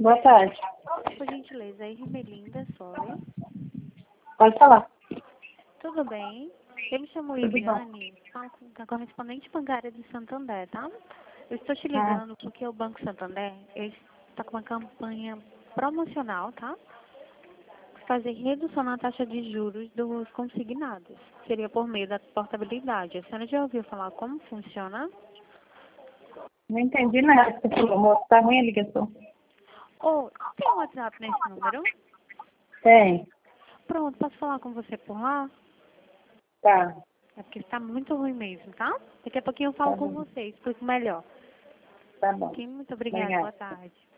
Boa tarde. Por gentileza, aí, Rimelinda Soler. Pode falar. Tudo bem? Eu me chamo Tudo bom. Eliane, falo com a correspondente bancária do Santander, tá? Eu estou te ligando porque o Banco Santander está com uma campanha promocional, tá? Fazer redução na taxa de juros dos consignados. Seria por meio da portabilidade. A senhora já ouviu falar como funciona? Não entendi nada que você falou, moço. Tá ruim a ligação? Tem um WhatsApp nesse número? Tem. Pronto, posso falar com você por lá? Tá. É porque está muito ruim mesmo, tá? Daqui a pouquinho eu falo Tá com bom. você, explico melhor. Tá bom. Ok, muito obrigada, Obrigada. boa tarde.